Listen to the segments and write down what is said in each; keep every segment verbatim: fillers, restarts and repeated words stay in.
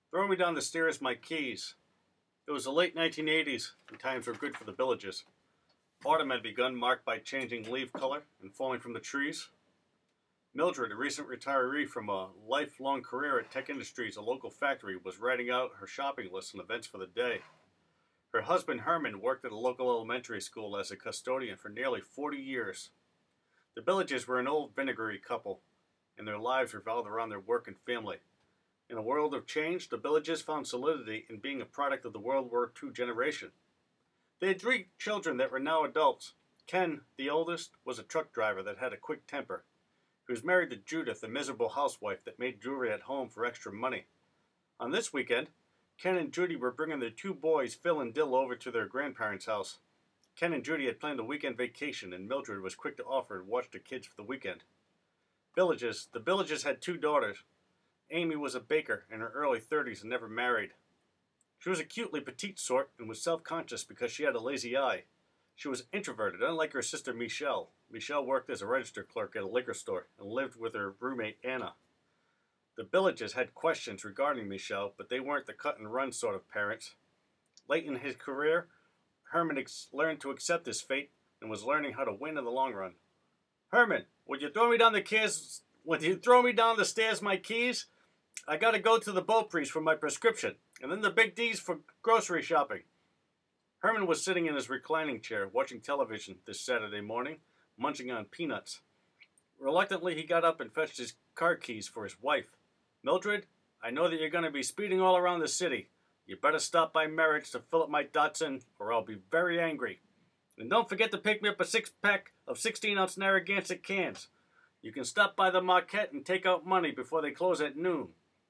Throw me down the stairs my keys. It was the late nineteen eighties, and times were good for the villages. Autumn had begun, marked by changing leaf color and falling from the trees. Mildred, a recent retiree from a lifelong career at Tech Industries, a local factory, was writing out her shopping list and events for the day. Her husband, Herman, worked at a local elementary school as a custodian for nearly forty years. The villages were an old vinegary couple, and their lives revolved around their work and family. In a world of change, the villages found solidity in being a product of the World War Two generation. They had three children that were now adults. Ken, the oldest, was a truck driver that had a quick temper. He was married to Judith, a miserable housewife that made jewelry at home for extra money. On this weekend, Ken and Judy were bringing their two boys, Phil and Dill, over to their grandparents' house. Ken and Judy had planned a weekend vacation, and Mildred was quick to offer to watch the kids for the weekend. Villages. The Villages had two daughters. Amy was a baker in her early thirties and never married. She was a cutely petite sort and was self-conscious because she had a lazy eye. She was introverted, unlike her sister Michelle. Michelle worked as a register clerk at a liquor store and lived with her roommate Anna. The Villages had questions regarding Michelle, but they weren't the cut-and-run sort of parents. Late in his career, Herman ex- learned to accept his fate and was learning how to win in the long run. Herman, would you throw me down the keys? Would you throw me down the stairs my keys? I gotta go to the boat priest for my prescription, and then the Big D's for grocery shopping. Herman was sitting in his reclining chair, watching television this Saturday morning, munching on peanuts. Reluctantly, he got up and fetched his car keys for his wife. Mildred, I know that you're going to be speeding all around the city. You better stop by Merritt's to fill up my Datsun, or I'll be very angry. And don't forget to pick me up a six-pack of sixteen-ounce Narragansett cans. You can stop by the Marquette and take out money before they close at noon.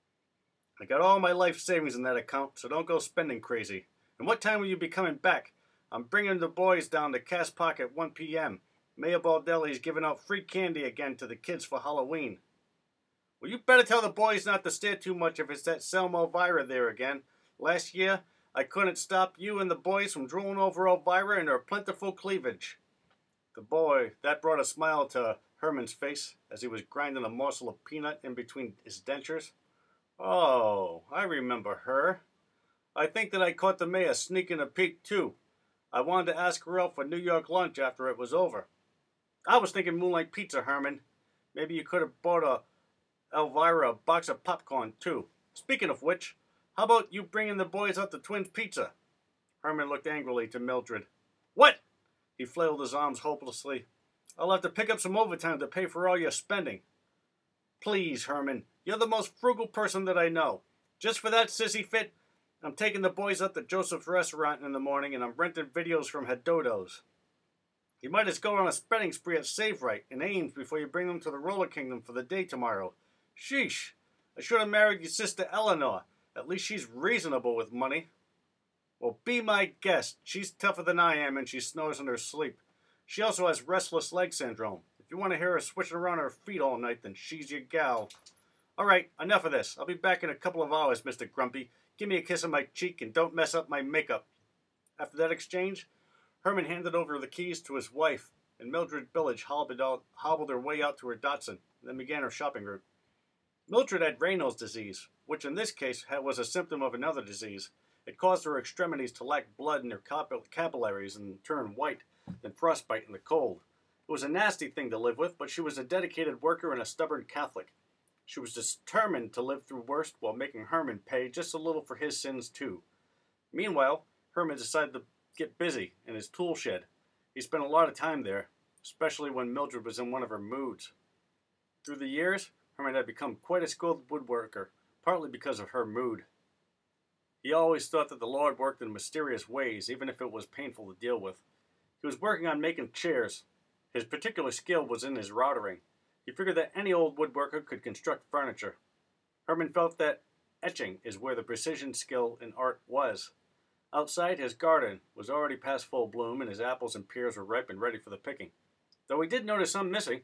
I got all my life savings in that account, so don't go spending crazy. And what time will you be coming back? I'm bringing the boys down to Cass Park at one p.m. Mayor Baldelli's giving out free candy again to the kids for Halloween. Well, you better tell the boys not to stare too much if it's that Selma Elvira there again. Last year, I couldn't stop you and the boys from drooling over Elvira and her plentiful cleavage. The boy, that brought a smile to Herman's face as he was grinding a morsel of peanut in between his dentures. Oh, I remember her. I think that I caught the mayor sneaking a peek, too. I wanted to ask her out for New York lunch after it was over. I was thinking Moonlight Pizza, Herman. Maybe you could have bought a Elvira a box of popcorn, too. Speaking of which, how about you bringing the boys out to Twins Pizza? Herman looked angrily to Mildred. What? He flailed his arms hopelessly. I'll have to pick up some overtime to pay for all your spending. Please, Herman, you're the most frugal person that I know. Just for that sissy fit, I'm taking the boys up to Joseph's restaurant in the morning and I'm renting videos from Hadodos. You might as go on a spending spree at Save Right and Ames before you bring them to the Roller Kingdom for the day tomorrow. Sheesh, I should have married your sister Eleanor. At least she's reasonable with money. Well, be my guest. She's tougher than I am and she snores in her sleep. She also has restless leg syndrome. If you want to hear her switching around her feet all night, then she's your gal. All right, enough of this. I'll be back in a couple of hours, Mister Grumpy. Give me a kiss on my cheek and don't mess up my makeup. After that exchange, Herman handed over the keys to his wife, and Mildred Village hobbled, out, hobbled her way out to her Datsun, and then began her shopping route. Mildred had Raynaud's disease, which in this case was a symptom of another disease. It caused her extremities to lack blood in their capillaries and turn white, then frostbite in the cold. It was a nasty thing to live with, but she was a dedicated worker and a stubborn Catholic. She was determined to live through worst while making Herman pay just a little for his sins too. Meanwhile, Herman decided to get busy in his tool shed. He spent a lot of time there, especially when Mildred was in one of her moods. Through the years, Herman had become quite a skilled woodworker, partly because of her mood. He always thought that the Lord worked in mysterious ways, even if it was painful to deal with. He was working on making chairs. His particular skill was in his routering. He figured that any old woodworker could construct furniture. Herman felt that etching is where the precision skill in art was. Outside, his garden was already past full bloom, and his apples and pears were ripe and ready for the picking. Though he did notice some missing.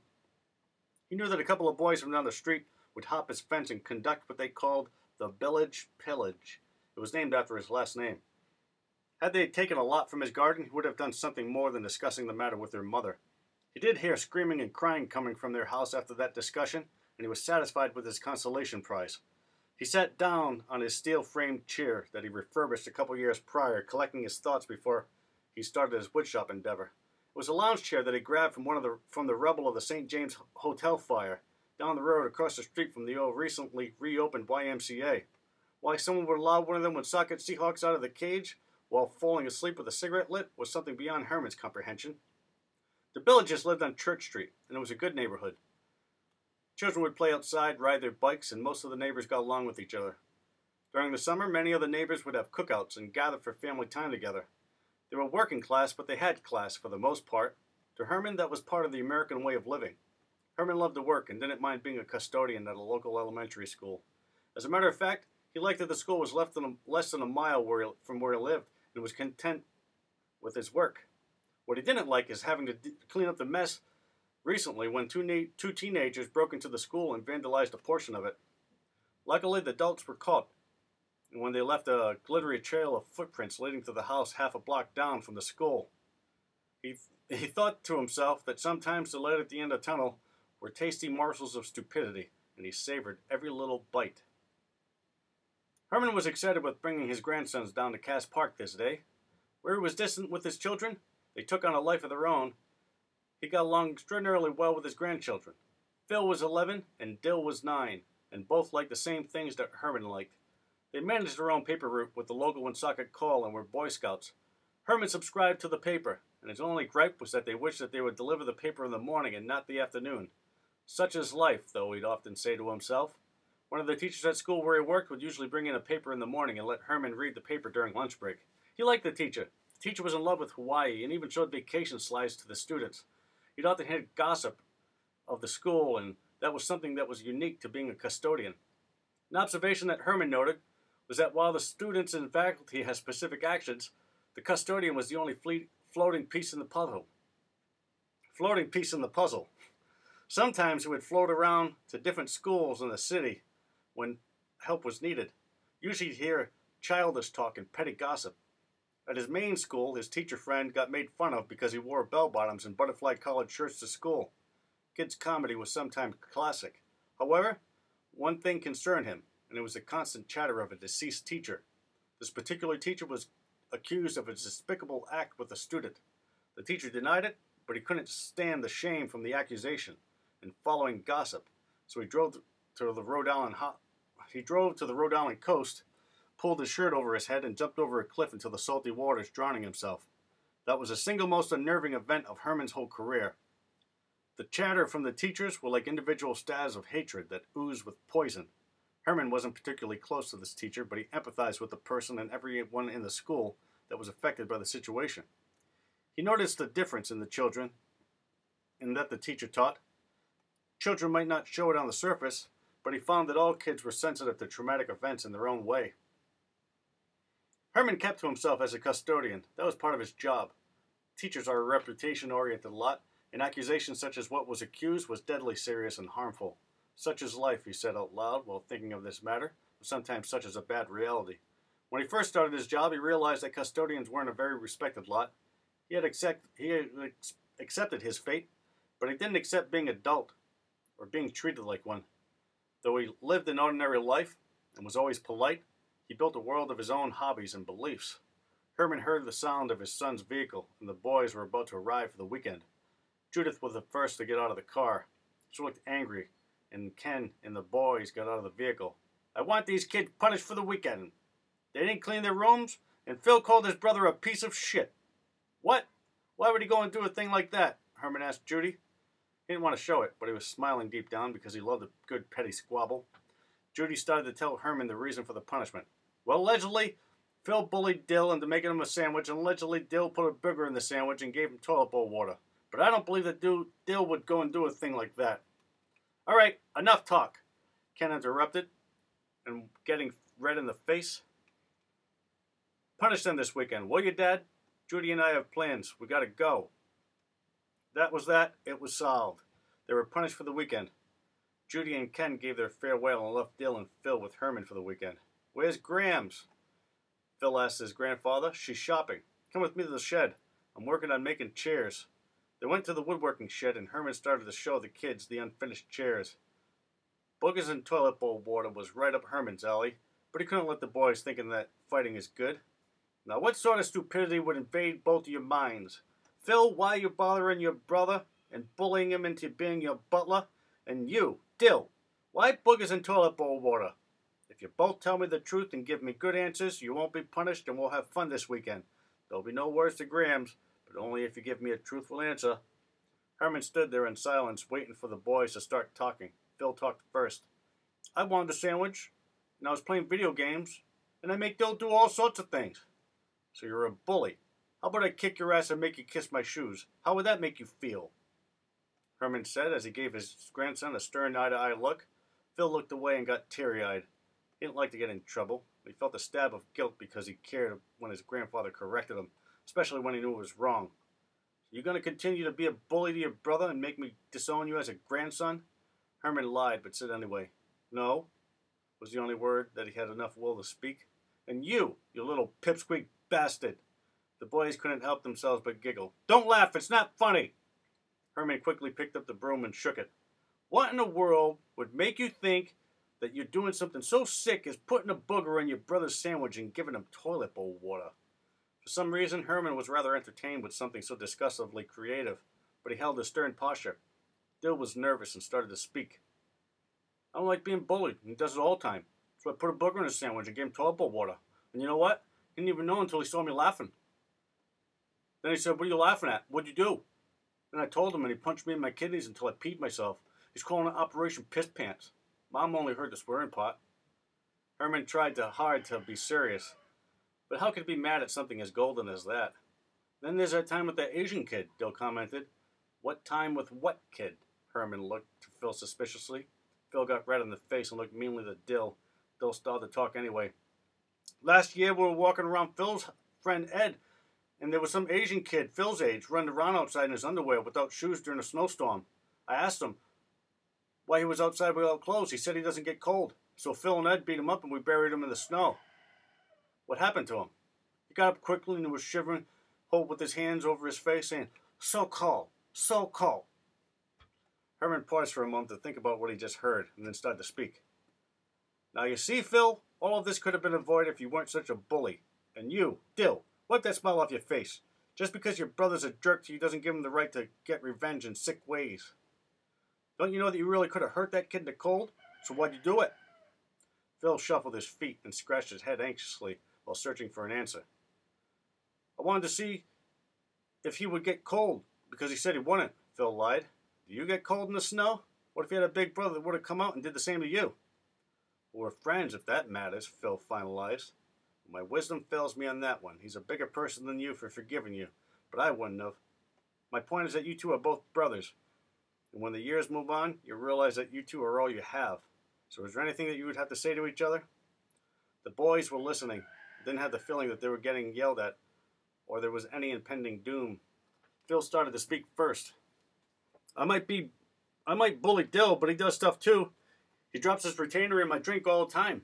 He knew that a couple of boys from down the street would hop his fence and conduct what they called the village pillage. It was named after his last name. Had they taken a lot from his garden, he would have done something more than discussing the matter with their mother. He did hear screaming and crying coming from their house after that discussion, and he was satisfied with his consolation prize. He sat down on his steel-framed chair that he refurbished a couple years prior, collecting his thoughts before he started his woodshop endeavor. It was a lounge chair that he grabbed from one of the from the rubble of the Saint James Hotel fire down the road across the street from the old recently reopened Y M C A. Why someone would allow one of them Woonsocket Seahawks out of the cage while falling asleep with a cigarette lit was something beyond Herman's comprehension. The Villages lived on Church Street, and it was a good neighborhood. Children would play outside, ride their bikes, and most of the neighbors got along with each other. During the summer, many of the neighbors would have cookouts and gather for family time together. They were working class, but they had class for the most part. To Herman, that was part of the American way of living. Herman loved to work and didn't mind being a custodian at a local elementary school. As a matter of fact, he liked that the school was less than a, less than a mile where he, from where he lived and was content with his work. What he didn't like is having to d- clean up the mess recently when two, na- two teenagers broke into the school and vandalized a portion of it. Luckily, the adults were caught, and when they left a glittery trail of footprints leading to the house half a block down from the school, he, th- he thought to himself that sometimes the light at the end of the tunnel were tasty morsels of stupidity, and he savored every little bite. Herman was excited with bringing his grandsons down to Cass Park this day. Where he was distant with his children, they took on a life of their own. He got along extraordinarily well with his grandchildren. Phil was eleven and Dill was nine, and both liked the same things that Herman liked. They managed their own paper route with the local Woonsocket Call and were Boy Scouts. Herman subscribed to the paper, and his only gripe was that they wished that they would deliver the paper in the morning and not the afternoon. Such is life, though, he'd often say to himself. One of the teachers at school where he worked would usually bring in a paper in the morning and let Herman read the paper during lunch break. He liked the teacher. The teacher was in love with Hawaii and even showed vacation slides to the students. He'd often heard gossip of the school, and that was something that was unique to being a custodian. An observation that Herman noted was that while the students and faculty had specific actions, the custodian was the only fle- floating piece in the puzzle. Floating piece in the puzzle. Sometimes he would float around to different schools in the city when help was needed. Usually he'd hear childish talk and petty gossip. At his main school, his teacher friend got made fun of because he wore bell-bottoms and butterfly collared shirts to school. Kids' comedy was sometimes classic. However, one thing concerned him, and it was the constant chatter of a deceased teacher. This particular teacher was accused of a despicable act with a student. The teacher denied it, but he couldn't stand the shame from the accusation and following gossip, so he drove to the Rhode Island ho- he drove to the Rhode Island coast, pulled his shirt over his head, and jumped over a cliff into the salty waters, drowning himself. That was the single most unnerving event of Herman's whole career. The chatter from the teachers were like individual stabs of hatred that oozed with poison. Herman wasn't particularly close to this teacher, but he empathized with the person and everyone in the school that was affected by the situation. He noticed the difference in the children in that the teacher taught. Children might not show it on the surface, but he found that all kids were sensitive to traumatic events in their own way. Herman kept to himself as a custodian. That was part of his job. Teachers are a reputation-oriented lot, and accusations such as what was accused was deadly serious and harmful. Such is life, he said out loud while thinking of this matter, but sometimes such is a bad reality. When he first started his job, he realized that custodians weren't a very respected lot. He had, accept, he had ex- accepted his fate, but he didn't accept being adult or being treated like one. Though he lived an ordinary life and was always polite, he built a world of his own hobbies and beliefs. Herman heard the sound of his son's vehicle, and the boys were about to arrive for the weekend. Judith was the first to get out of the car. She looked angry, and Ken and the boys got out of the vehicle. I want these kids punished for the weekend. They didn't clean their rooms, and Phil called his brother a piece of shit. What? Why would he go and do a thing like that? Herman asked Judy. He didn't want to show it, but he was smiling deep down because he loved a good petty squabble. Judy started to tell Herman the reason for the punishment. Well, allegedly, Phil bullied Dill into making him a sandwich, and allegedly Dill put a booger in the sandwich and gave him toilet bowl water. But I don't believe that Dill would go and do a thing like that. All right, enough talk, Ken interrupted, and getting red in the face. Punish them this weekend, will you, Dad? Judy and I have plans. We gotta go. That was that. It was solved. They were punished for the weekend. Judy and Ken gave their farewell and left Dill and Phil with Herman for the weekend. Where's Grams? Phil asked his grandfather. She's shopping. Come with me to the shed. I'm working on making chairs. They went to the woodworking shed, and Herman started to show the kids the unfinished chairs. Boogers and toilet bowl water was right up Herman's alley, but he couldn't let the boys thinking that fighting is good. Now, what sort of stupidity would invade both of your minds? Phil, why are you bothering your brother and bullying him into being your butler? And you, Dill, why boogers and toilet bowl water? If you both tell me the truth and give me good answers, you won't be punished and we'll have fun this weekend. There'll be no words to Grams, but only if you give me a truthful answer. Herman stood there in silence, waiting for the boys to start talking. Phil talked first. I wanted a sandwich, and I was playing video games, and I make Dill do all sorts of things. So you're a bully. How about I kick your ass and make you kiss my shoes? How would that make you feel? Herman said as he gave his grandson a stern eye-to-eye look. Phil looked away and got teary-eyed. He didn't like to get in trouble. He felt a stab of guilt because he cared when his grandfather corrected him, especially when he knew it was wrong. You going to continue to be a bully to your brother and make me disown you as a grandson? Herman lied, but said anyway. No, was the only word that he had enough will to speak. And you, you little pipsqueak bastard. The boys couldn't help themselves but giggle. Don't laugh, it's not funny. Herman quickly picked up the broom and shook it. What in the world would make you think that you're doing something so sick as putting a booger in your brother's sandwich and giving him toilet bowl water? For some reason, Herman was rather entertained with something so disgustingly creative, but he held a stern posture. Dill was nervous and started to speak. I don't like being bullied, and he does it all the time. So I put a booger in his sandwich and gave him toilet bowl water. And you know what? He didn't even know until he saw me laughing. Then he said, what are you laughing at? What'd you do? And I told him, and he punched me in my kidneys until I peed myself. He's calling it Operation Piss Pants. Mom only heard the swearing part. Herman tried to hard to be serious. But how could he be mad at something as golden as that? Then there's that time with that Asian kid, Dill commented. What time with what kid? Herman looked to Phil suspiciously. Phil got red in the face and looked meanly at Dill. Dill started to talk anyway. Last year we were walking around Phil's friend Ed, and there was some Asian kid, Phil's age, running around outside in his underwear without shoes during a snowstorm. I asked him why he was outside without clothes. He said he doesn't get cold. So Phil and Ed beat him up and we buried him in the snow. What happened to him? He got up quickly and was shivering, holding with his hands over his face, saying, so cold, so cold. Herman paused for a moment to think about what he just heard and then started to speak. Now you see, Phil, all of this could have been avoided if you weren't such a bully. And you, Dill, wipe that smile off your face. Just because your brother's a jerk to you doesn't give him the right to get revenge in sick ways. Don't you know that you really could have hurt that kid in the cold? So why'd you do it? Phil shuffled his feet and scratched his head anxiously while searching for an answer. I wanted to see if he would get cold, because he said he wouldn't, Phil lied. Do you get cold in the snow? What if you had a big brother that would have come out and did the same to you? We're friends, if that matters, Phil finalized. My wisdom fails me on that one. He's a bigger person than you for forgiving you, but I wouldn't have. My point is that you two are both brothers, and when the years move on, you realize that you two are all you have. So is there anything that you would have to say to each other? The boys were listening, didn't have the feeling that they were getting yelled at, or there was any impending doom. Phil started to speak first. I might be, I might bully Dill, but he does stuff too. He drops his retainer in my drink all the time.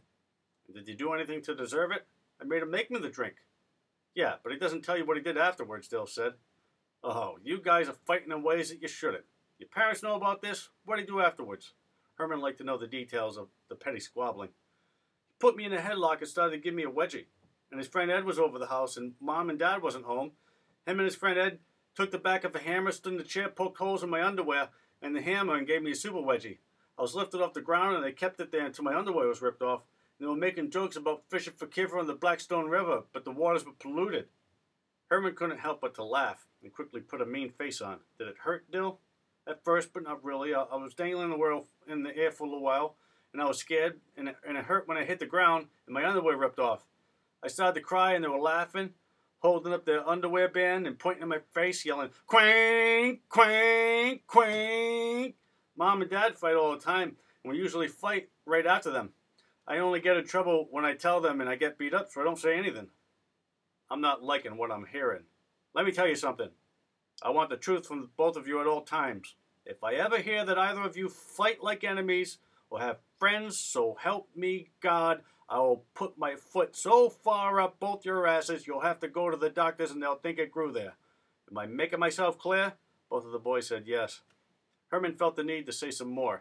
Did you do anything to deserve it? I made him make me the drink. Yeah, but he doesn't tell you what he did afterwards, Dill said. Oh, you guys are fighting in ways that you shouldn't. Your parents know about this? What did he do afterwards? Herman liked to know the details of the petty squabbling. He put me in a headlock and started to give me a wedgie. And his friend Ed was over the house, and Mom and Dad wasn't home. Him and his friend Ed took the back of a hammer, stood in the chair, poked holes in my underwear and the hammer, and gave me a super wedgie. I was lifted off the ground, and they kept it there until my underwear was ripped off. They were making jokes about fishing for kipper in the Blackstone River, but the waters were polluted. Herman couldn't help but to laugh and quickly put a mean face on. Did it hurt, Dill? At first, but not really. I, I was dangling the world in the air for a little while, and I was scared, and it, and it hurt when I hit the ground and my underwear ripped off. I started to cry, and they were laughing, holding up their underwear band and pointing at my face, yelling, "Quank, quank, quank." Mom and Dad fight all the time, and we usually fight right after them. I only get in trouble when I tell them and I get beat up, so I don't say anything. I'm not liking what I'm hearing. Let me tell you something. I want the truth from both of you at all times. If I ever hear that either of you fight like enemies or have friends, so help me God, I will put my foot so far up both your asses you'll have to go to the doctors and they'll think it grew there. Am I making myself clear? Both of the boys said yes. Herman felt the need to say some more.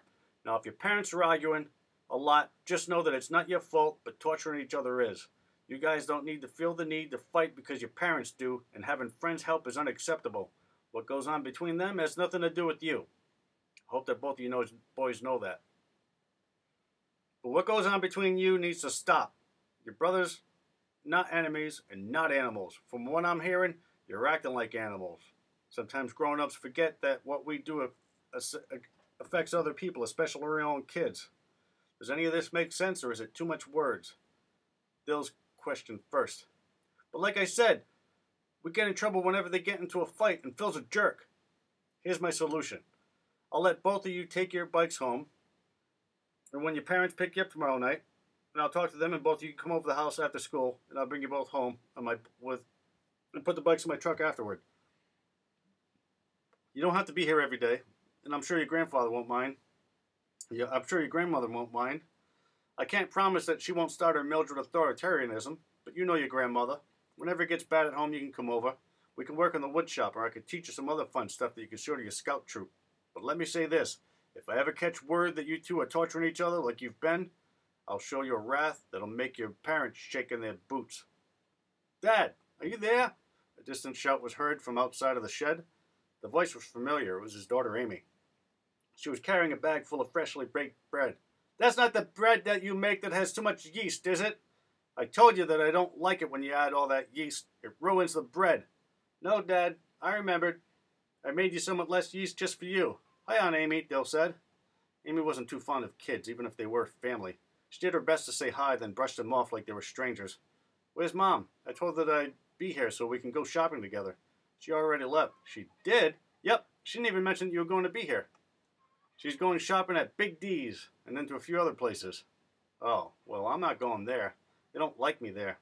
Now, if your parents are arguing a lot, just know that it's not your fault, but torturing each other is. You guys don't need to feel the need to fight because your parents do, and having friends help is unacceptable. What goes on between them has nothing to do with you. I hope that both of you know, boys know that. But what goes on between you needs to stop. Your brothers, not enemies, and not animals. From what I'm hearing, you're acting like animals. Sometimes grown-ups forget that what we do affects other people, especially our own kids. Does any of this make sense, or is it too much words? Dill's question first. But like I said, we get in trouble whenever they get into a fight, and Phil's a jerk. Here's my solution. I'll let both of you take your bikes home, and when your parents pick you up tomorrow night, and I'll talk to them, and both of you can come over to the house after school, and I'll bring you both home on my with, and put the bikes in my truck afterward. You don't have to be here every day, and I'm sure your grandfather won't mind. Yeah, I'm sure your grandmother won't mind. I can't promise that she won't start her Mildred authoritarianism, but you know your grandmother. Whenever it gets bad at home, you can come over. We can work in the wood shop, or I could teach you some other fun stuff that you can show to your scout troop. But let me say this. If I ever catch word that you two are torturing each other like you've been, I'll show you a wrath that'll make your parents shake in their boots. Dad, are you there? A distant shout was heard from outside of the shed. The voice was familiar. It was his daughter, Amy. She was carrying a bag full of freshly baked bread. That's not the bread that you make that has too much yeast, is it? I told you that I don't like it when you add all that yeast. It ruins the bread. No, Dad, I remembered. I made you somewhat less yeast just for you. Hi, Aunt Amy, Dill said. Amy wasn't too fond of kids, even if they were family. She did her best to say hi, then brushed them off like they were strangers. Where's Mom? I told her that I'd be here so we can go shopping together. She already left. She did? Yep, she didn't even mention that you were going to be here. She's going shopping at Big D's and then to a few other places. Oh, well, I'm not going there. They don't like me there.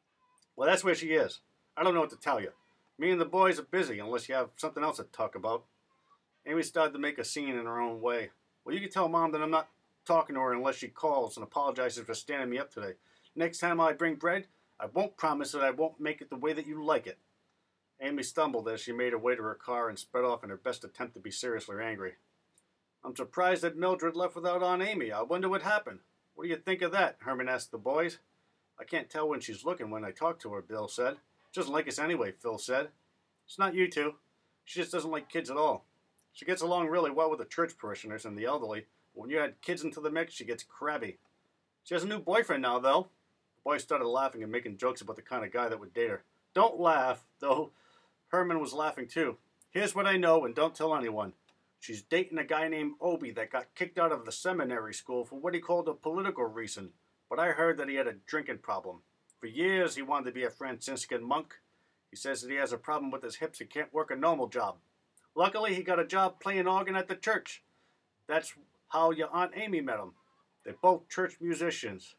Well, that's where she is. I don't know what to tell you. Me and the boys are busy unless you have something else to talk about. Amy started to make a scene in her own way. Well, you can tell Mom that I'm not talking to her unless she calls and apologizes for standing me up today. Next time I bring bread, I won't promise that I won't make it the way that you like it. Amy stumbled as she made her way to her car and sped off in her best attempt to be seriously angry. I'm surprised that Mildred left without Aunt Amy. I wonder what happened. What do you think of that? Herman asked the boys. I can't tell when she's looking when I talk to her, Bill said. She doesn't like us anyway, Phil said. It's not you two. She just doesn't like kids at all. She gets along really well with the church parishioners and the elderly, but when you add kids into the mix, she gets crabby. She has a new boyfriend now, though. The boys started laughing and making jokes about the kind of guy that would date her. Don't laugh, though. Herman was laughing too. Here's what I know, and don't tell anyone. She's dating a guy named Obi that got kicked out of the seminary school for what he called a political reason, but I heard that he had a drinking problem. For years, he wanted to be a Franciscan monk. He says that he has a problem with his hips and can't work a normal job. Luckily, he got a job playing organ at the church. That's how your Aunt Amy met him. They're both church musicians.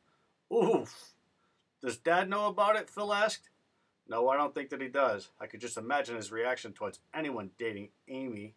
Oof. Does Dad know about it? Phil asked. No, I don't think that he does. I could just imagine his reaction towards anyone dating Amy.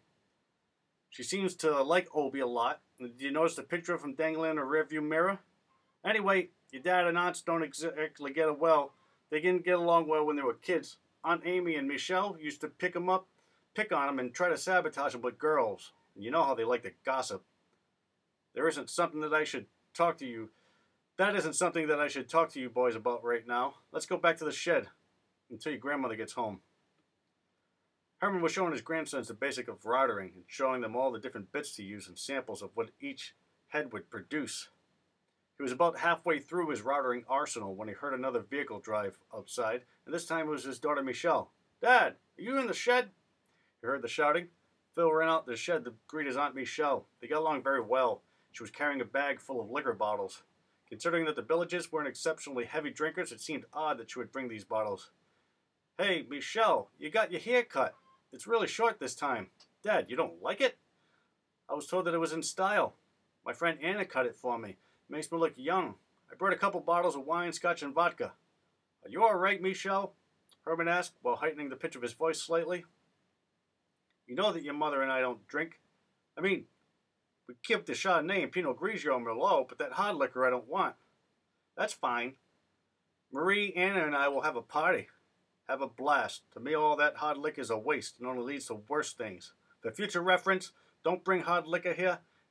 She seems to like Obi a lot. Did you notice the picture of him dangling in a rearview mirror? Anyway, your dad and aunts don't exactly get well. They didn't get along well when they were kids. Aunt Amy and Michelle used to pick him up, pick on him, and try to sabotage him with girls. And you know how they like to gossip. There isn't something that I should talk to you. That isn't something that I should talk to you boys about right now. Let's go back to the shed until your grandmother gets home. Herman was showing his grandsons the basic of routering and showing them all the different bits to use and samples of what each head would produce. He was about halfway through his routering arsenal when he heard another vehicle drive outside, and this time it was his daughter Michelle. Dad, are you in the shed? He heard the shouting. Phil ran out to the shed to greet his Aunt Michelle. They got along very well. She was carrying a bag full of liquor bottles. Considering that the villages weren't exceptionally heavy drinkers, it seemed odd that she would bring these bottles. Hey, Michelle, you got your hair cut. It's really short this time. Dad, you don't like it? I was told that it was in style. My friend Anna cut it for me. It makes me look young. I brought a couple bottles of wine, scotch, and vodka. Are you all right, Michelle? Herman asked, while heightening the pitch of his voice slightly. You know that your mother and I don't drink. I mean, we keep the Chardonnay and Pinot Grigio and Merlot, but that hard liquor I don't want. That's fine. Marie, Anna, and I will have a party. Have a blast. To me, all that hard liquor is a waste and only leads to worse things. For future reference, don't bring hard liquor here,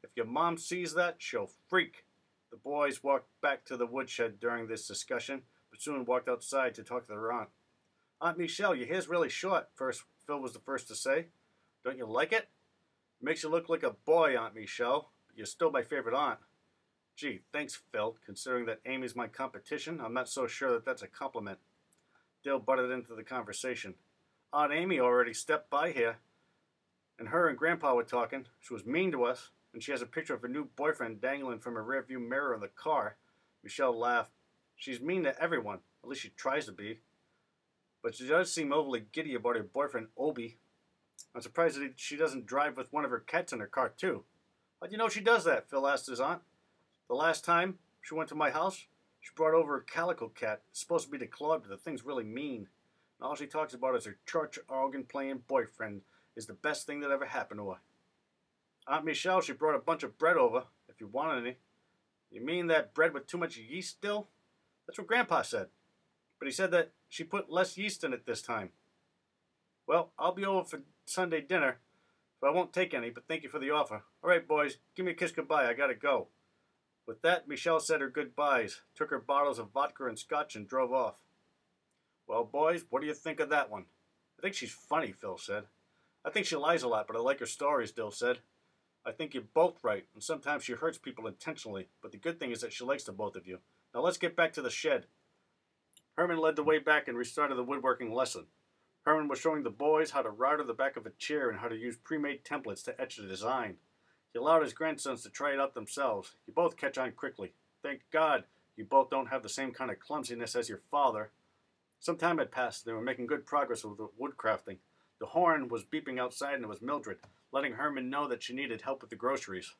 If your mom sees that, she'll freak. The boys walked back to the woodshed during this discussion, but soon walked outside to talk to their aunt. Aunt Michelle, your hair's really short, first Phil was the first to say. Don't you like it? It makes you look like a boy, Aunt Michelle, but you're still my favorite aunt. Gee, thanks, Phil. Considering that Amy's my competition, I'm not so sure that that's a compliment. Dale butted into the conversation. Aunt Amy already stepped by here, and her and Grandpa were talking. She was mean to us, and she has a picture of her new boyfriend dangling from a rearview mirror in the car. Michelle laughed. She's mean to everyone, at least she tries to be. But she does seem overly giddy about her boyfriend, Obi. I'm surprised that she doesn't drive with one of her cats in her car, too. How do you know she does that? Phil asked his aunt. The last time she went to my house, she brought over a calico cat. It's supposed to be declawed, but the thing's really mean. And all she talks about is her church organ-playing boyfriend is the best thing that ever happened to her. Aunt Michelle, she brought a bunch of bread over, if you want any. You mean that bread with too much yeast still? That's what Grandpa said. But he said that she put less yeast in it this time. Well, I'll be over for Sunday dinner, so I won't take any, but thank you for the offer. All right, boys, give me a kiss goodbye. I gotta go. With that, Michelle said her goodbyes, took her bottles of vodka and scotch, and drove off. Well, boys, what do you think of that one? I think she's funny, Phil said. I think she lies a lot, but I like her stories, Dill said. I think you're both right, and sometimes she hurts people intentionally, but the good thing is that she likes the both of you. Now let's get back to the shed. Herman led the way back and restarted the woodworking lesson. Herman was showing the boys how to router the back of a chair and how to use pre-made templates to etch the design. He allowed his grandsons to try it out themselves. You both catch on quickly. Thank God you both don't have the same kind of clumsiness as your father. Some time had passed, and they were making good progress with the woodcrafting. The horn was beeping outside, and it was Mildred, letting Herman know that she needed help with the groceries.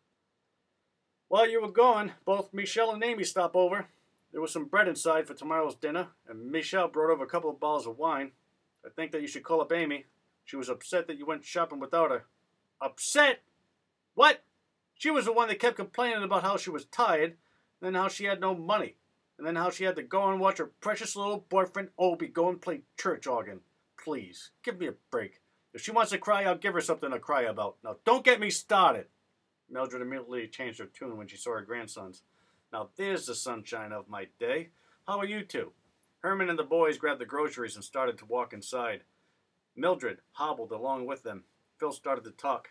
While you were gone, both Michelle and Amy stopped over. There was some bread inside for tomorrow's dinner, and Michelle brought over a couple of bottles of wine. I think that you should call up Amy. She was upset that you went shopping without her. Upset? What? She was the one that kept complaining about how she was tired, and then how she had no money, and then how she had to go and watch her precious little boyfriend Obi go and play church organ. Please, give me a break. If she wants to cry, I'll give her something to cry about. Now, don't get me started. Mildred immediately changed her tune when she saw her grandsons. Now, there's the sunshine of my day. How are you two? Herman and the boys grabbed the groceries and started to walk inside. Mildred hobbled along with them. Phil started to talk.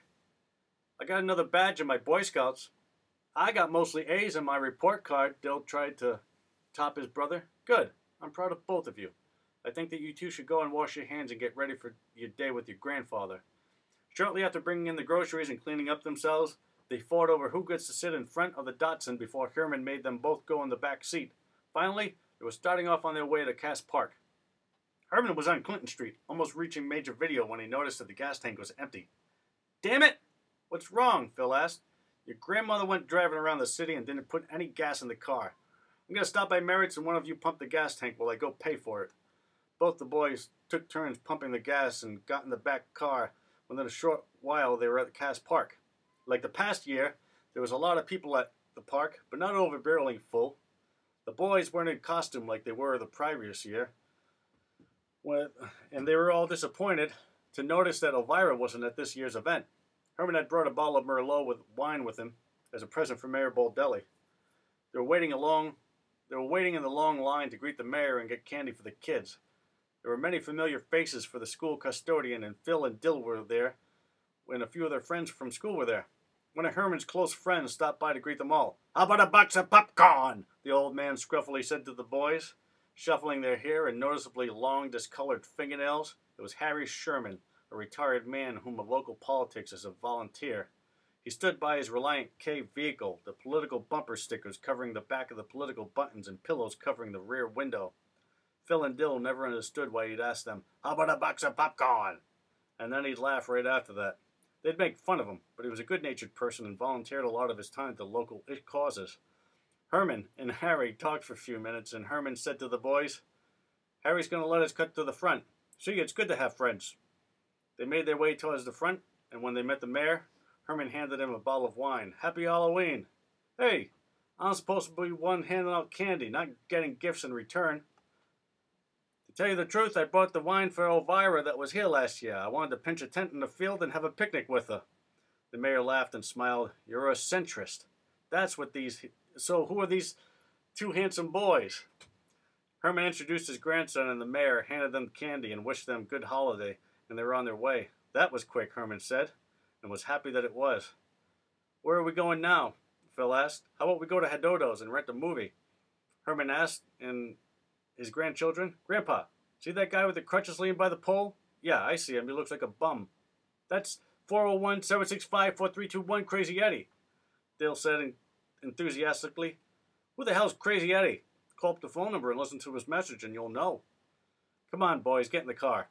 I got another badge in my Boy Scouts. I got mostly A's in my report card. Dill tried to top his brother. Good. I'm proud of both of you. I think that you two should go and wash your hands and get ready for your day with your grandfather. Shortly after bringing in the groceries and cleaning up themselves, they fought over who gets to sit in front of the Datsun before Herman made them both go in the back seat. Finally, they were starting off on their way to Cass Park. Herman was on Clinton Street, almost reaching Major Video when he noticed that the gas tank was empty. Damn it! What's wrong? Phil asked. Your grandmother went driving around the city and didn't put any gas in the car. I'm going to stop by Merritt's and one of you pump the gas tank while I go pay for it. Both the boys took turns pumping the gas and got in the back car. Within a short while, they were at the Cass Park. Like the past year, there was a lot of people at the park, but not overbearingly full. The boys weren't in costume like they were the previous year, when, and they were all disappointed to notice that Elvira wasn't at this year's event. Herman had brought a bottle of Merlot with wine with him as a present for Mayor Baldelli. They were waiting along. They were waiting in the long line to greet the mayor and get candy for the kids. There were many familiar faces for the school custodian, and Phil and Dill were there, and a few of their friends from school were there. One of Herman's close friends stopped by to greet them all. How about a box of popcorn? The old man scruffily said to the boys, shuffling their hair and noticeably long, discolored fingernails. It was Harry Sherman, a retired man whom a local politics as a volunteer. He stood by his Reliant K vehicle, the political bumper stickers covering the back of the political buttons and pillows covering the rear window. Phil and Dill never understood why he'd ask them, how about a box of popcorn? And then he'd laugh right after that. They'd make fun of him, but he was a good-natured person and volunteered a lot of his time to local causes. Herman and Harry talked for a few minutes, and Herman said to the boys, Harry's going to let us cut to the front. See, it's good to have friends. They made their way towards the front, and when they met the mayor, Herman handed him a bottle of wine. Happy Halloween. Hey, I'm supposed to be one handing out candy, not getting gifts in return. To tell you the truth, I bought the wine for Elvira that was here last year. I wanted to pinch a tent in the field and have a picnic with her. The mayor laughed and smiled. "You're a centrist. That's what these... So who are these two handsome boys?" Herman introduced his grandson, and the mayor handed them candy and wished them good holiday, and they were on their way. "That was quick," Herman said, and was happy that it was. "Where are we going now?" Phil asked. "How about we go to Hadodo's and rent a movie?" Herman asked, and his grandchildren, "Grandpa, see that guy with the crutches leaning by the pole?" "Yeah, I see him. He looks like a bum." "That's four oh one, seven six five, four three two one Crazy Eddie," Dale said enthusiastically. "Who the hell's Crazy Eddie? Call up the phone number and listen to his message and you'll know." "Come on, boys, get in the car."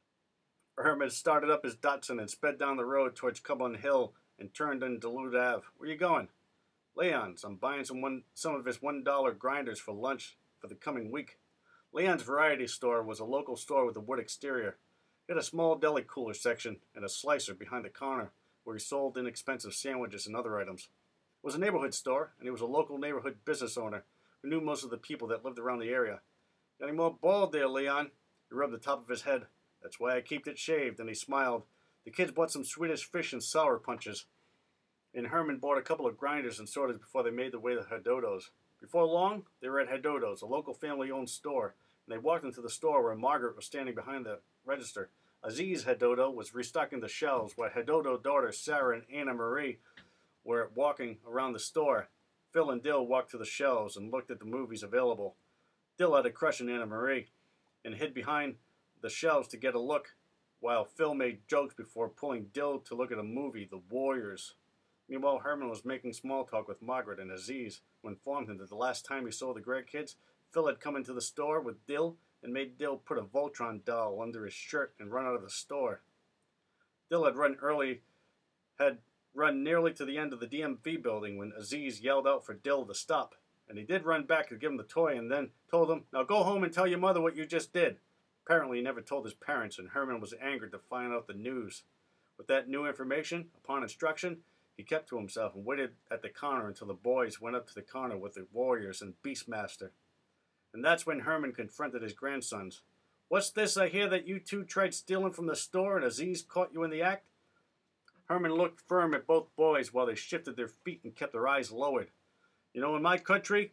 Herman started up his Datsun and sped down the road towards Cumberland Hill and turned into Duluth Avenue. "Where you going?" "Leon's. I'm buying some one some of his one dollar grinders for lunch for the coming week." Leon's Variety Store was a local store with a wood exterior. It had a small deli cooler section and a slicer behind the counter where he sold inexpensive sandwiches and other items. It was a neighborhood store, and he was a local neighborhood business owner who knew most of the people that lived around the area. "Got any more bald there, Leon?" He rubbed the top of his head. "That's why I keep it shaved," and he smiled. The kids bought some Swedish fish and sour punches, and Herman bought a couple of grinders and sodas before they made their way to Hadodo's. Before long, they were at Hadodo's, a local family-owned store, and they walked into the store where Margaret was standing behind the register. Aziz Hadodo was restocking the shelves, while Hadodo daughters Sarah and Anna Marie were walking around the store. Phil and Dill walked to the shelves and looked at the movies available. Dill had a crush on Anna Marie and hid behind the shelves to get a look, while Phil made jokes before pulling Dill to look at a movie, The Warriors. Meanwhile, Herman was making small talk with Margaret and Aziz, who informed him that the last time he saw the grandkids, Phil had come into the store with Dill and made Dill put a Voltron doll under his shirt and run out of the store. Dill had run early, had run nearly to the end of the D M V building when Aziz yelled out for Dill to stop, and he did run back to give him the toy and then told him, "Now go home and tell your mother what you just did." Apparently he never told his parents, and Herman was angered to find out the news. With that new information, upon instruction, he kept to himself and waited at the counter until the boys went up to the counter with the Warriors and Beastmaster. And that's when Herman confronted his grandsons. "What's this I hear that you two tried stealing from the store and Aziz caught you in the act?" Herman looked firm at both boys while they shifted their feet and kept their eyes lowered. "You know, in my country,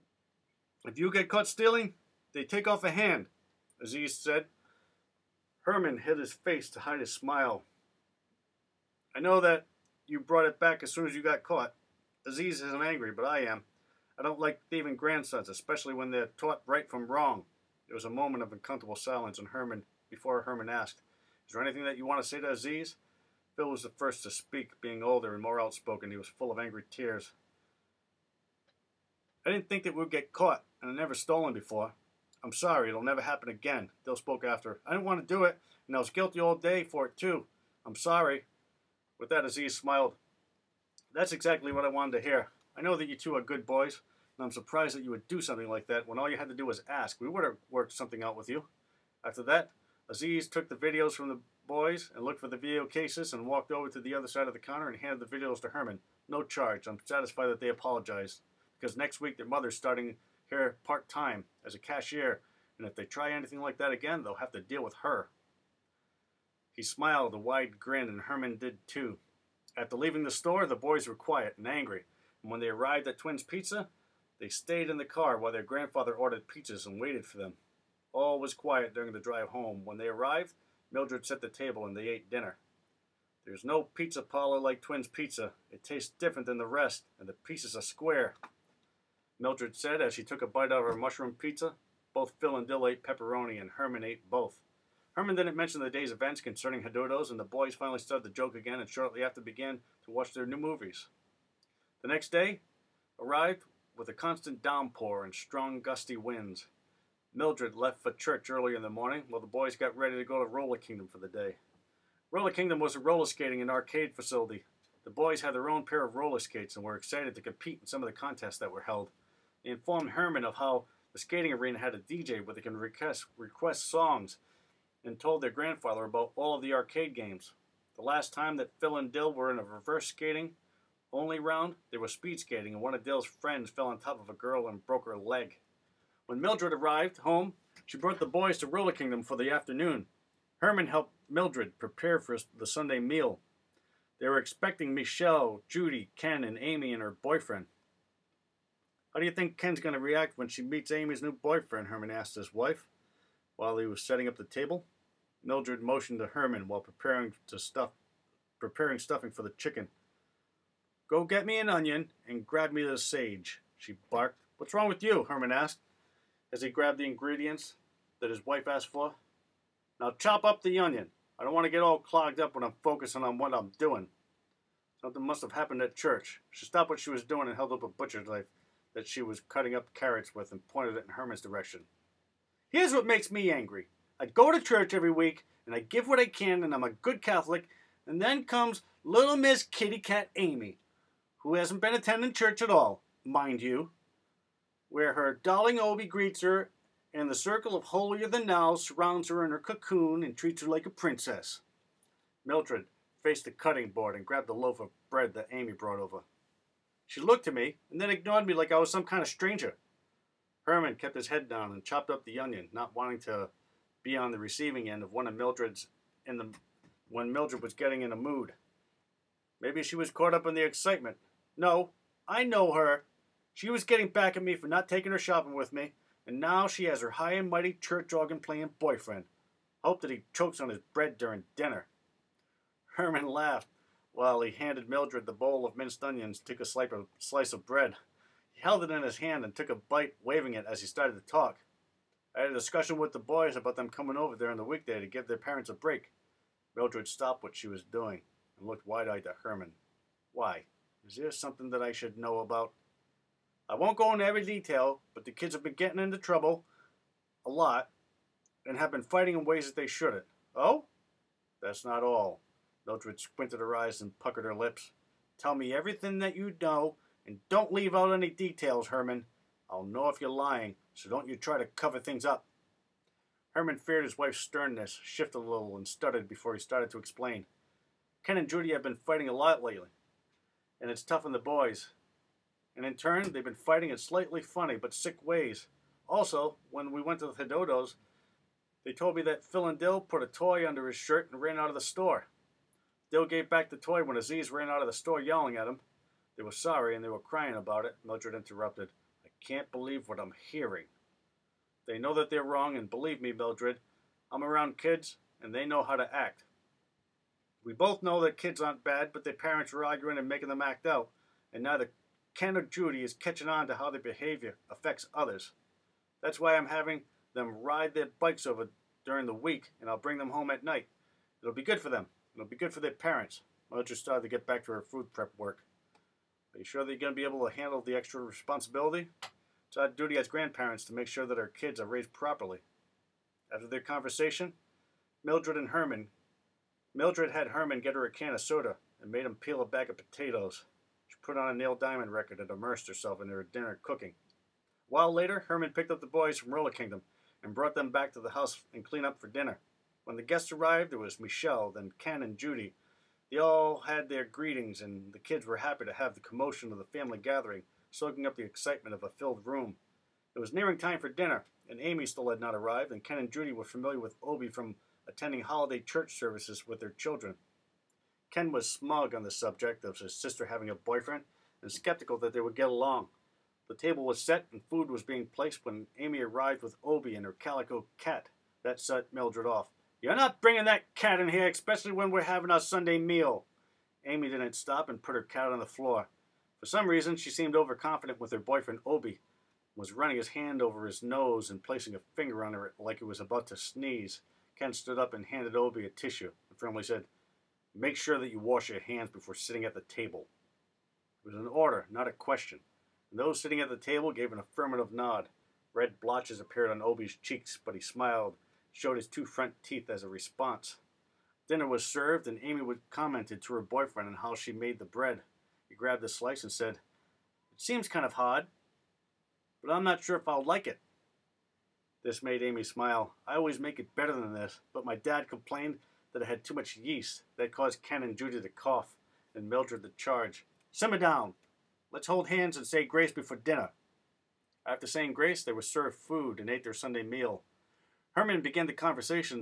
if you get caught stealing, they take off a hand," Aziz said. Herman hid his face to hide his smile. "I know that you brought it back as soon as you got caught. Aziz isn't angry, but I am. I don't like thieving grandsons, especially when they're taught right from wrong." There was a moment of uncomfortable silence, and Herman, before Herman asked, "Is there anything that you want to say to Aziz?" Phil was the first to speak. Being older and more outspoken, he was full of angry tears. "I didn't think that we'd get caught, and I've never stolen before. I'm sorry, it'll never happen again." Dill spoke after. "I didn't want to do it, and I was guilty all day for it too. I'm sorry." With that, Aziz smiled. "That's exactly what I wanted to hear. I know that you two are good boys, and I'm surprised that you would do something like that when all you had to do was ask. We would have worked something out with you." After that, Aziz took the videos from the boys and looked for the video cases and walked over to the other side of the counter and handed the videos to Herman. "No charge. I'm satisfied that they apologized, because next week their mother's starting here part-time as a cashier, and if they try anything like that again, they'll have to deal with her." He smiled a wide grin, and Herman did too. After leaving the store, the boys were quiet and angry, and when they arrived at Twins Pizza, they stayed in the car while their grandfather ordered pizzas and waited for them. All was quiet during the drive home. When they arrived, Mildred set the table and they ate dinner. "There's no pizza parlor like Twins Pizza. It tastes different than the rest, and the pieces are square," Mildred said as she took a bite out of her mushroom pizza. Both Phil and Dill ate pepperoni, and Herman ate both. Herman didn't mention the day's events concerning Hadodo's, and the boys finally started to joke again and shortly after began to watch their new movies. The next day arrived with a constant downpour and strong gusty winds. Mildred left for church early in the morning while the boys got ready to go to Roller Kingdom for the day. Roller Kingdom was a roller skating and arcade facility. The boys had their own pair of roller skates and were excited to compete in some of the contests that were held. They informed Herman of how the skating arena had a D J where they can request, request songs, and told their grandfather about all of the arcade games. The last time that Phil and Dill were in a reverse skating only round, they were speed skating, and one of Dill's friends fell on top of a girl and broke her leg. When Mildred arrived home, she brought the boys to Roller Kingdom for the afternoon. Herman helped Mildred prepare for the Sunday meal. They were expecting Michelle, Judy, Ken, and Amy and her boyfriend. How do you think Ken's going to react when she meets Amy's new boyfriend? Herman asked his wife while he was setting up the table. Mildred motioned to Herman while preparing to stuff, preparing stuffing for the chicken. Go get me an onion and grab me the sage, she barked. What's wrong with you? Herman asked as he grabbed the ingredients that his wife asked for. Now chop up the onion. I don't want to get all clogged up when I'm focusing on what I'm doing. Something must have happened at church. She stopped what she was doing and held up a butcher's knife that she was cutting up carrots with and pointed it in Herman's direction. Here's what makes me angry. I go to church every week and I give what I can and I'm a good Catholic, and then comes little Miss Kitty Cat Amy, who hasn't been attending church at all, mind you, where her darling Obie greets her and the circle of holier-than-thou surrounds her in her cocoon and treats her like a princess. Mildred faced the cutting board and grabbed the loaf of bread that Amy brought over. She looked at me and then ignored me like I was some kind of stranger. Herman kept his head down and chopped up the onion, not wanting to be on the receiving end of one of Mildred's in the when Mildred was getting in a mood. Maybe she was caught up in the excitement. No, I know her. She was getting back at me for not taking her shopping with me, and now she has her high and mighty church organ-playing boyfriend. Hope that he chokes on his bread during dinner. Herman laughed while he handed Mildred the bowl of minced onions and took a slice of, slice of bread. He held it in his hand and took a bite, waving it as he started to talk. I had a discussion with the boys about them coming over during the weekday to give their parents a break. Mildred stopped what she was doing and looked wide-eyed at Herman. Why? Is there something that I should know about? I won't go into every detail, but the kids have been getting into trouble a lot and have been fighting in ways that they shouldn't. Oh? That's not all. Mildred squinted her eyes and puckered her lips. Tell me everything that you know, and don't leave out any details, Herman. I'll know if you're lying, so don't you try to cover things up. Herman feared his wife's sternness shifted a little and stuttered before he started to explain. Ken and Judy have been fighting a lot lately, and it's tough on the boys. And in turn, they've been fighting in slightly funny but sick ways. Also, when we went to the Hidodos, they told me that Phil and Dill put a toy under his shirt and ran out of the store. Dill gave back the toy when Aziz ran out of the store yelling at him. They were sorry and they were crying about it. Mildred interrupted. I can't believe what I'm hearing. They know that they're wrong, and believe me, Mildred, I'm around kids and they know how to act. We both know that kids aren't bad, but their parents are arguing and making them act out, and neither Ken or Judy is catching on to how their behavior affects others. That's why I'm having them ride their bikes over during the week, and I'll bring them home at night. It'll be good for them. It'll be good for their parents. Mildred started to get back to her food prep work. Are you sure that you're going to be able to handle the extra responsibility? It's our duty as grandparents to make sure that our kids are raised properly. After their conversation, Mildred and Herman, Mildred had Herman get her a can of soda and made him peel a bag of potatoes. She put on a Neil Diamond record and immersed herself in her dinner cooking. A while later, Herman picked up the boys from Roller Kingdom and brought them back to the house and cleaned up for dinner. When the guests arrived, it was Michelle, then Ken and Judy. They all had their greetings, and the kids were happy to have the commotion of the family gathering, soaking up the excitement of a filled room. It was nearing time for dinner, and Amy still had not arrived, and Ken and Judy were familiar with Obie from attending holiday church services with their children. Ken was smug on the subject of his sister having a boyfriend and skeptical that they would get along. The table was set and food was being placed when Amy arrived with Obie and her calico cat. That set Mildred off. You're not bringing that cat in here, especially when we're having our Sunday meal. Amy didn't stop and put her cat on the floor. For some reason, she seemed overconfident with her boyfriend Obie, was running his hand over his nose and placing a finger on her like he was about to sneeze. Ken stood up and handed Obie a tissue and firmly said, Make sure that you wash your hands before sitting at the table. It was an order, not a question, and those sitting at the table gave an affirmative nod. Red blotches appeared on Obie's cheeks, but he smiled, showed his two front teeth as a response. Dinner was served, and Amy commented to her boyfriend on how she made the bread. He grabbed the slice and said, It seems kind of hard, but I'm not sure if I'll like it. This made Amy smile. I always make it better than this, but my dad complained that it had too much yeast. That caused Ken and Judy to cough, and Mildred to charge. Simmer down. Let's hold hands and say grace before dinner. After saying grace, they were served food and ate their Sunday meal. Herman began the conversation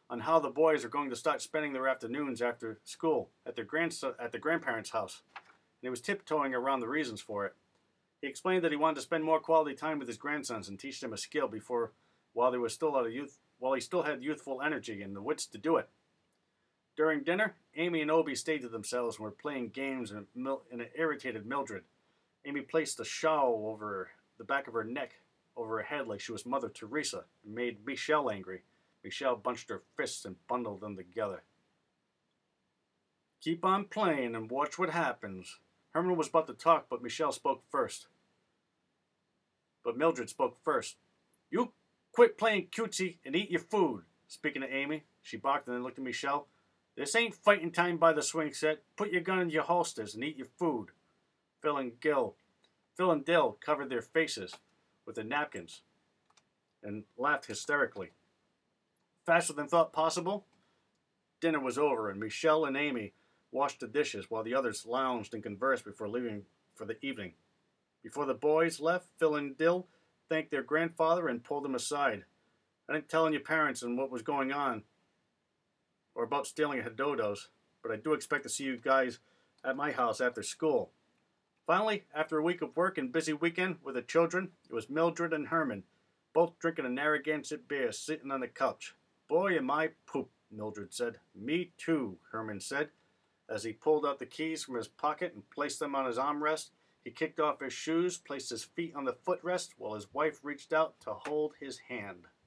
on how the boys are going to start spending their afternoons after school at their grandson at the grandparents' house, and he was tiptoeing around the reasons for it. He explained that he wanted to spend more quality time with his grandsons and teach them a skill before, while they were still out of youth, while he still had youthful energy and the wits to do it. During dinner, Amy and Obie stayed to themselves and were playing games, and it irritated Mildred. Amy placed a shawl over the back of her neck, over her head like she was Mother Teresa, and made Michelle angry. Michelle bunched her fists and bundled them together. "Keep on playing and watch what happens." Herman was about to talk, but Michelle spoke first. But Mildred spoke first. "You quit playing cutesy and eat your food." Speaking to Amy, she barked and then looked at Michelle. "This ain't fighting time by the swing set. Put your gun in your holsters and eat your food." Phil and Gil, Phil and Dill covered their faces with their napkins and laughed hysterically. Faster than thought possible, dinner was over, and Michelle and Amy washed the dishes while the others lounged and conversed before leaving for the evening. Before the boys left, Phil and Dill thanked their grandfather and pulled him aside. "I didn't tell your parents and what was going on, or about stealing Hadodos, but I do expect to see you guys at my house after school." Finally, after a week of work and busy weekend with the children, it was Mildred and Herman, both drinking a Narragansett beer, sitting on the couch. "Boy, am I pooped," Mildred said. "Me too," Herman said. As he pulled out the keys from his pocket and placed them on his armrest, he kicked off his shoes, placed his feet on the footrest, while his wife reached out to hold his hand.